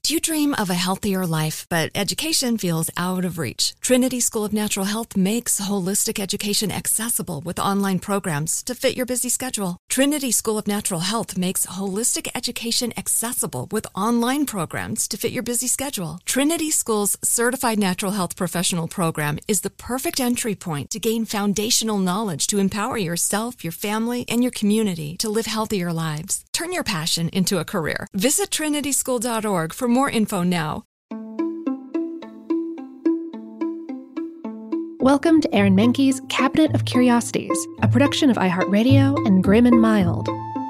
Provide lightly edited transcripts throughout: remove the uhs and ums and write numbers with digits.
Do you dream of a healthier life, but education feels out of reach? Trinity School of Natural Health makes holistic education accessible with online programs to fit your busy schedule. Trinity School of Natural Health makes holistic education accessible with online programs to fit your busy schedule. Trinity School's Certified Natural Health Professional Program is the perfect entry point to gain foundational knowledge to empower yourself, your family, and your community to live healthier lives. Turn your passion into a career. Visit trinityschool.org for more info now. Welcome to Aaron Mahnke's Cabinet of Curiosities, a production of iHeartRadio and Grim and Mild.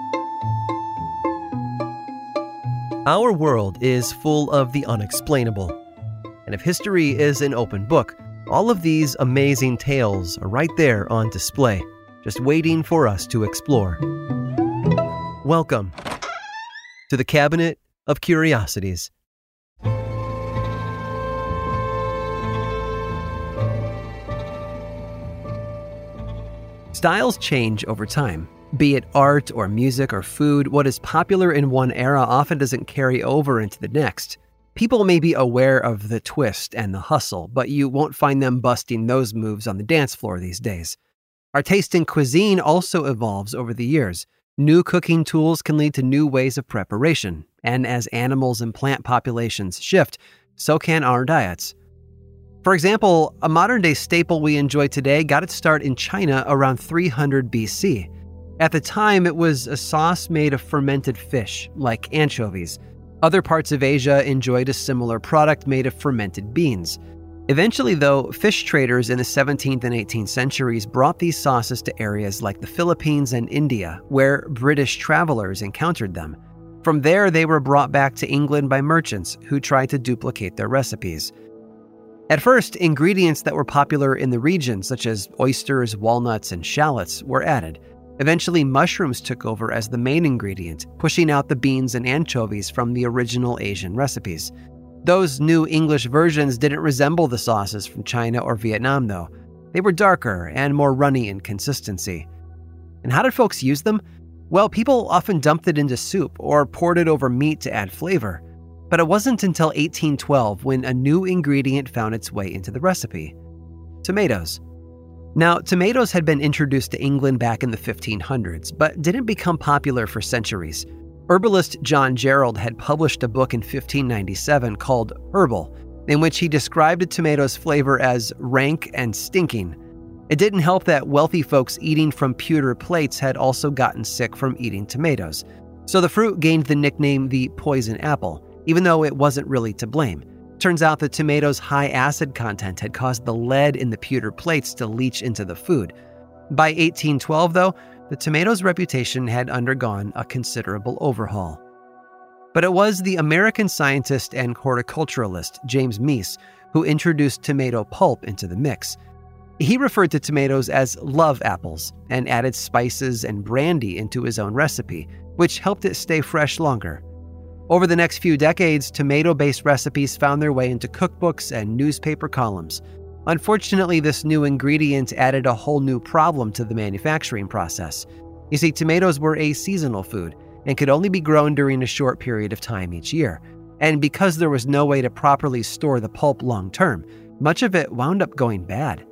Our world is full of the unexplainable. And if history is an open book, all of these amazing tales are right there on display, just waiting for us to explore. Welcome to the Cabinet of Curiosities. Styles change over time. Be it art or music or food, what is popular in one era often doesn't carry over into the next. People may be aware of the twist and the hustle, but you won't find them busting those moves on the dance floor these days. Our taste in cuisine also evolves over the years. New cooking tools can lead to new ways of preparation, and as animals and plant populations shift, so can our diets. For example, a modern-day staple we enjoy today got its start in China around 300 BC. At the time, it was a sauce made of fermented fish, like anchovies. Other parts of Asia enjoyed a similar product made of fermented beans. Eventually, though, fish traders in the 17th and 18th centuries brought these sauces to areas like the Philippines and India, where British travelers encountered them. From there, they were brought back to England by merchants who tried to duplicate their recipes. At first, ingredients that were popular in the region, such as oysters, walnuts, and shallots, were added. Eventually, mushrooms took over as the main ingredient, pushing out the beans and anchovies from the original Asian recipes. Those new English versions didn't resemble the sauces from China or Vietnam, though. They were darker and more runny in consistency. And how did folks use them? Well, people often dumped it into soup or poured it over meat to add flavor. But it wasn't until 1812 when a new ingredient found its way into the recipe: tomatoes. Now, tomatoes had been introduced to England back in the 1500s, but didn't become popular for centuries. Herbalist John Gerald had published a book in 1597 called Herbal, in which he described a tomato's flavor as rank and stinking. It didn't help that wealthy folks eating from pewter plates had also gotten sick from eating tomatoes. So the fruit gained the nickname the poison apple, even though it wasn't really to blame. Turns out the tomato's high acid content had caused the lead in the pewter plates to leach into the food. By 1812, though, the tomato's reputation had undergone a considerable overhaul. But it was the American scientist and horticulturalist James Meese who introduced tomato pulp into the mix. He referred to tomatoes as love apples and added spices and brandy into his own recipe, which helped it stay fresh longer. Over the next few decades, tomato-based recipes found their way into cookbooks and newspaper columns. Unfortunately, this new ingredient added a whole new problem to the manufacturing process. You see, tomatoes were a seasonal food and could only be grown during a short period of time each year. And because there was no way to properly store the pulp long-term, much of it wound up going bad.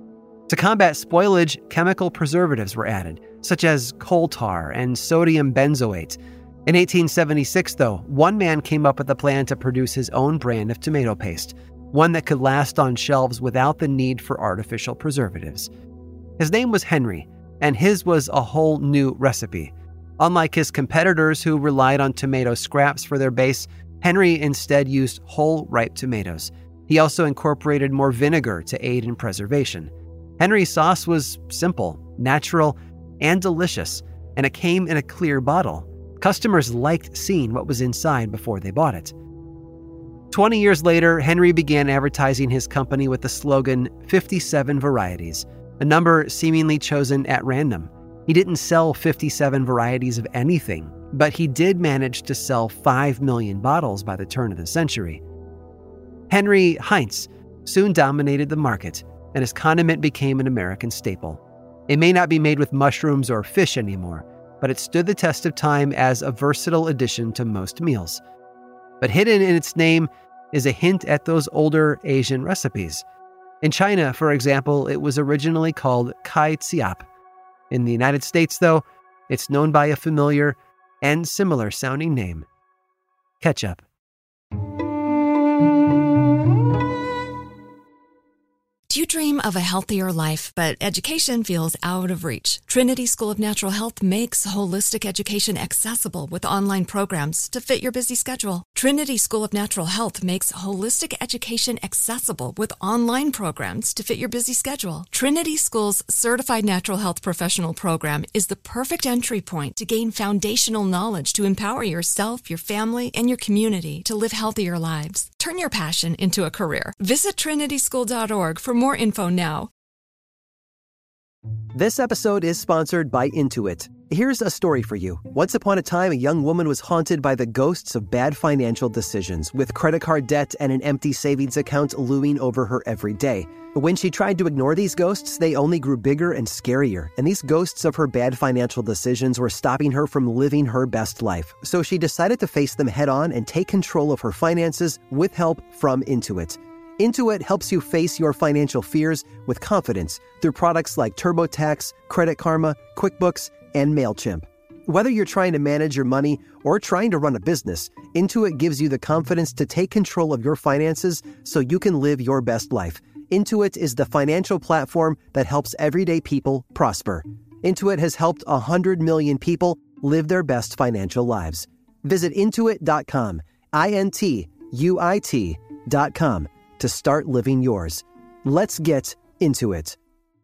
To combat spoilage, chemical preservatives were added, such as coal tar and sodium benzoate. In 1876, though, one man came up with a plan to produce his own brand of tomato paste, one that could last on shelves without the need for artificial preservatives. His name was Henry, and his was a whole new recipe. Unlike his competitors who relied on tomato scraps for their base, Henry instead used whole ripe tomatoes. He also incorporated more vinegar to aid in preservation. Henry's sauce was simple, natural, and delicious, and it came in a clear bottle. Customers liked seeing what was inside before they bought it. 20 years later, Henry began advertising his company with the slogan 57 varieties, a number seemingly chosen at random. He didn't sell 57 varieties of anything, but he did manage to sell 5 million bottles by the turn of the century. Henry Heinz soon dominated the market, and his condiment became an American staple. It may not be made with mushrooms or fish anymore, but it stood the test of time as a versatile addition to most meals. But hidden in its name is a hint at those older Asian recipes. In China, for example, it was originally called kai ciap. In the United States, though, it's known by a familiar and similar sounding name: ketchup. Do you dream of a healthier life, but education feels out of reach? Trinity School of Natural Health makes holistic education accessible with online programs to fit your busy schedule. Trinity School of Natural Health makes holistic education accessible with online programs to fit your busy schedule. Trinity School's Certified Natural Health Professional Program is the perfect entry point to gain foundational knowledge to empower yourself, your family, and your community to live healthier lives. Turn your passion into a career. Visit trinityschool.org for more info now. This episode is sponsored by Intuit. Here's a story for you. Once upon a time, a young woman was haunted by the ghosts of bad financial decisions, with credit card debt and an empty savings account looming over her every day. When she tried to ignore these ghosts, they only grew bigger and scarier, and these ghosts of her bad financial decisions were stopping her from living her best life. So she decided to face them head on and take control of her finances with help from Intuit. Intuit helps you face your financial fears with confidence through products like TurboTax, Credit Karma, QuickBooks, and MailChimp. Whether you're trying to manage your money or trying to run a business, Intuit gives you the confidence to take control of your finances so you can live your best life. Intuit is the financial platform that helps everyday people prosper. Intuit has helped 100 million people live their best financial lives. Visit Intuit.com, INTUIT.com, to start living yours. Let's get into it.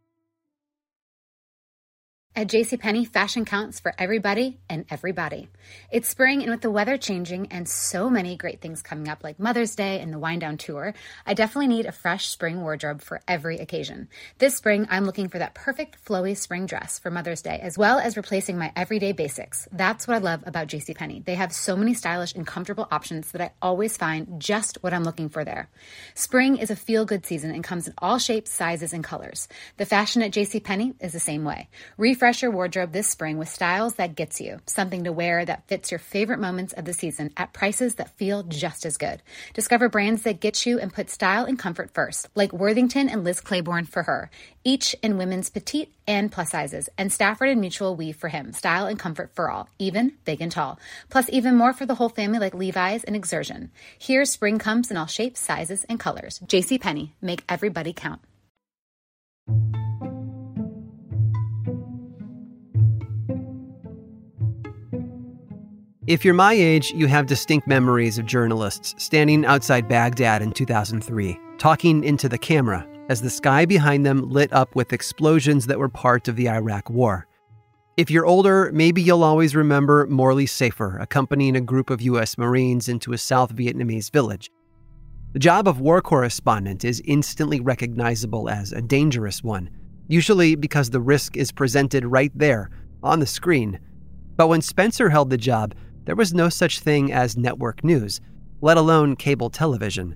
At JCPenney, fashion counts for everybody and everybody. It's spring, and with the weather changing and so many great things coming up like Mother's Day and the Wind Down Tour, I definitely need a fresh spring wardrobe for every occasion. This spring, I'm looking for that perfect flowy spring dress for Mother's Day, as well as replacing my everyday basics. That's what I love about JCPenney. They have so many stylish and comfortable options that I always find just what I'm looking for there. Spring is a feel-good season and comes in all shapes, sizes, and colors. The fashion at JCPenney is the same way. Refresh your wardrobe this spring with styles that gets you, something to wear that fits your favorite moments of the season at prices that feel just as good. Discover brands that get you and put style and comfort first, like Worthington and Liz Claiborne for her, each in women's petite and plus sizes, and Stafford and Mutual Weave for him, style and comfort for all, even big and tall. Plus even more for the whole family like Levi's and Exertion. Here, spring comes in all shapes, sizes, and colors. JCPenney, make everybody count. If you're my age, you have distinct memories of journalists standing outside Baghdad in 2003, talking into the camera as the sky behind them lit up with explosions that were part of the Iraq War. If you're older, maybe you'll always remember Morley Safer accompanying a group of U.S. Marines into a South Vietnamese village. The job of war correspondent is instantly recognizable as a dangerous one, usually because the risk is presented right there on the screen. But when Spencer held the job, there was no such thing as network news, let alone cable television.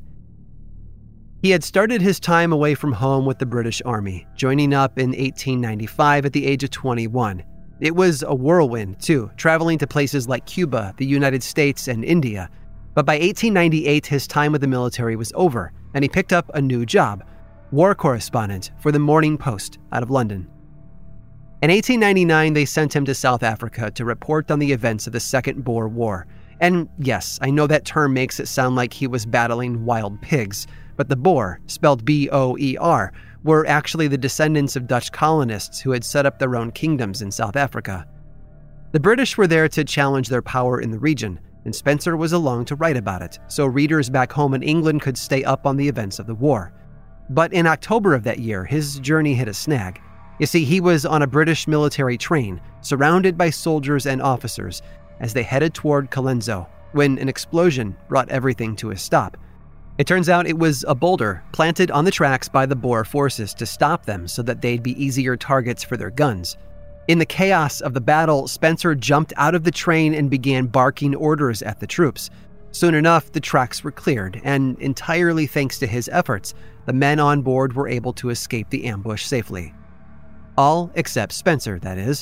He had started his time away from home with the British Army, joining up in 1895 at the age of 21. It was a whirlwind, too, traveling to places like Cuba, the United States, and India. But by 1898, his time with the military was over, and he picked up a new job, war correspondent for the Morning Post out of London. In 1899, they sent him to South Africa to report on the events of the Second Boer War. And yes, I know that term makes it sound like he was battling wild pigs, but the Boer, spelled B-O-E-R, were actually the descendants of Dutch colonists who had set up their own kingdoms in South Africa. The British were there to challenge their power in the region, and Spencer was along to write about it, so readers back home in England could stay up on the events of the war. But in October of that year, his journey hit a snag. You see, he was on a British military train, surrounded by soldiers and officers, as they headed toward Colenso, when an explosion brought everything to a stop. It turns out it was a boulder planted on the tracks by the Boer forces to stop them so that they'd be easier targets for their guns. In the chaos of the battle, Spencer jumped out of the train and began barking orders at the troops. Soon enough, the tracks were cleared, and entirely thanks to his efforts, the men on board were able to escape the ambush safely. All except Spencer, that is.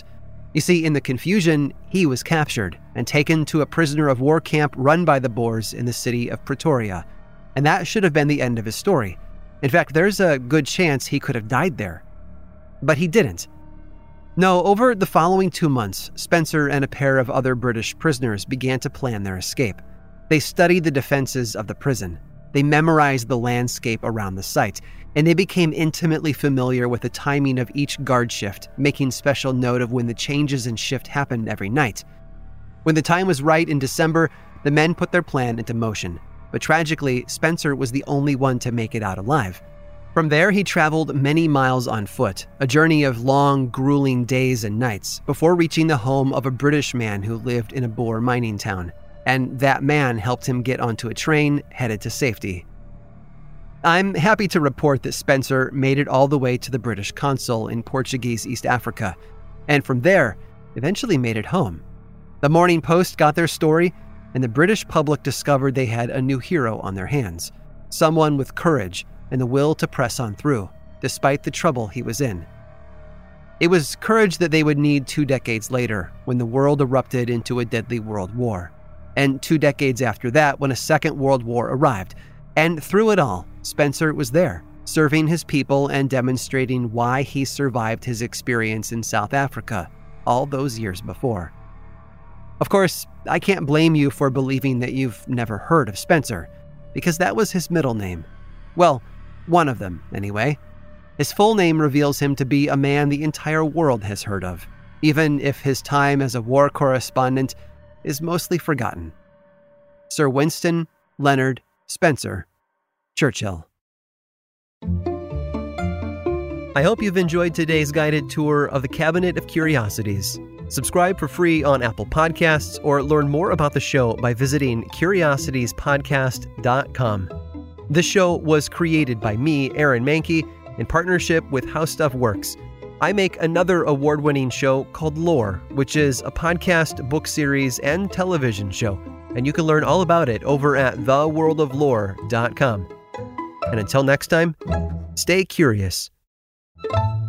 You see, in the confusion, he was captured and taken to a prisoner of war camp run by the Boers in the city of Pretoria. And that should have been the end of his story. In fact, there's a good chance he could have died there. But he didn't. No, over the following 2 months, Spencer and a pair of other British prisoners began to plan their escape. They studied the defenses of the prison. They memorized the landscape around the site, and they became intimately familiar with the timing of each guard shift, making special note of when the changes in shift happened every night. When the time was right in December, the men put their plan into motion. But tragically, Spencer was the only one to make it out alive. From there, he traveled many miles on foot, a journey of long, grueling days and nights, before reaching the home of a British man who lived in a Boer mining town. And that man helped him get onto a train headed to safety. I'm happy to report that Spencer made it all the way to the British consul in Portuguese East Africa, and from there, eventually made it home. The Morning Post got their story, and the British public discovered they had a new hero on their hands, someone with courage and the will to press on through, despite the trouble he was in. It was courage that they would need 2 decades later, when the world erupted into a deadly world war. And 2 decades after that, when a second world war arrived. And through it all, Spencer was there, serving his people and demonstrating why he survived his experience in South Africa all those years before. Of course, I can't blame you for believing that you've never heard of Spencer, because that was his middle name. Well, one of them, anyway. His full name reveals him to be a man the entire world has heard of, even if his time as a war correspondent is mostly forgotten. Sir Winston Leonard Spencer Churchill. I hope you've enjoyed today's guided tour of the Cabinet of Curiosities. Subscribe for free on Apple Podcasts or learn more about the show by visiting curiositiespodcast.com. This show was created by me, Aaron Mahnke, in partnership with How Stuff Works. I make another award-winning show called Lore, which is a podcast, book series, and television show, and you can learn all about it over at theworldoflore.com. And until next time, stay curious.